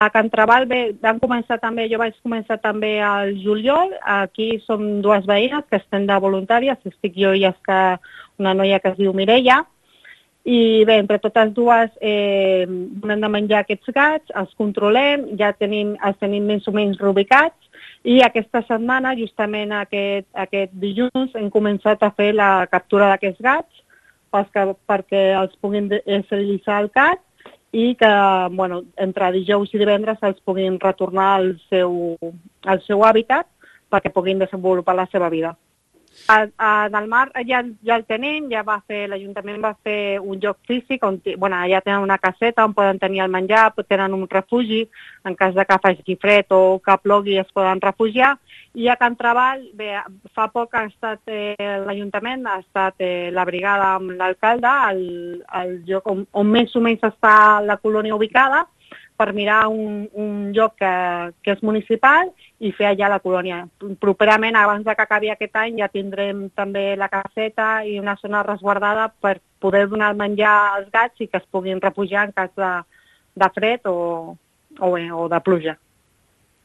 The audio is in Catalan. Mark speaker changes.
Speaker 1: A Can Trabal jo vaig començar també al juliol. Aquí som dues veïnes que estem de voluntàries, estic jo i està una noia que es diu Mireia. I bé, entre totes dues donem de menjar aquests gats, els controlem, els tenim més o menys reubicats, i aquesta setmana, justament aquest dilluns, hem començat a fer la captura d'aquests gats perquè els puguin esterilitzar al cat i que entre dijous i divendres els puguin retornar al seu hàbitat perquè puguin desenvolupar la seva vida. Del mar ja el tenim, l'Ajuntament va fer un lloc físic on ja tenen una caseta on poden tenir el menjar, tenen un refugi, en cas de que faci fred o que plogui es poden refugiar. I a Can Trabal, bé, fa poc l'Ajuntament ha estat la brigada amb l'alcalde, el lloc on més o menys està la colònia ubicada, per mirar un lloc que és municipal i fer allà la colònia. Properament, abans que acabi aquest any, ja tindrem també la caseta i una zona resguardada per poder donar el menjar als gats i que es puguin refugiar en cas de fred o de pluja.